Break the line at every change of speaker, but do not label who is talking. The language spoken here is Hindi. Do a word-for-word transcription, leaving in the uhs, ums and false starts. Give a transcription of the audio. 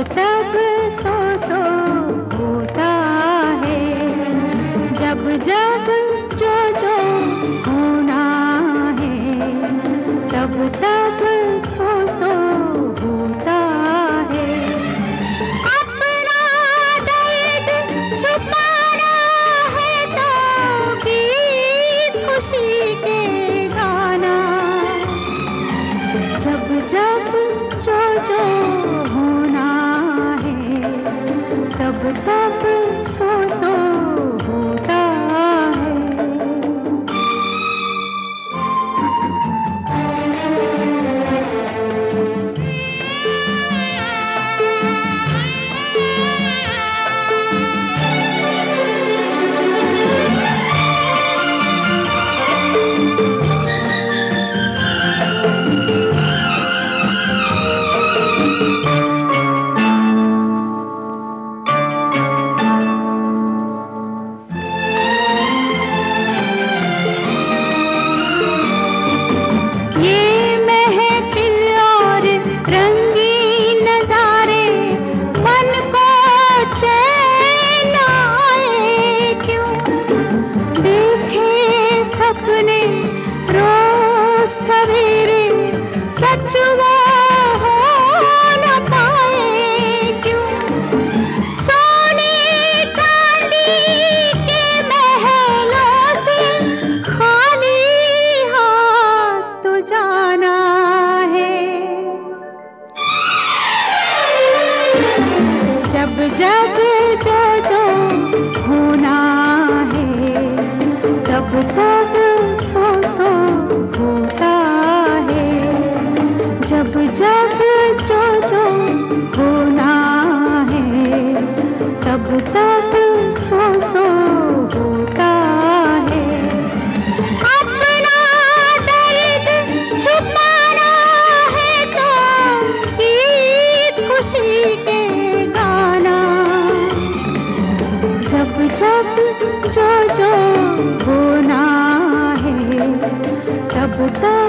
तब सो सो होता है, जब जब जो जो होना है, तब तब सो सो होता है। अपना दर्द छुपाना है तो गीत खुशी के गाना, जब जब जो जो होना है, तब तब सो सो होता है। सच वो हो न पाए क्यों, सोने चांदी के महलों से खाली हाथ तो जाना है। जब जब जो जो होना है, तब तब सो सो होता है, जब जब जो जो होना है, तब तब सो सो होता है। अपना दर्द छुपाना है तो गीत खुशी के गाना, जब जब जो जो होना है, तब तब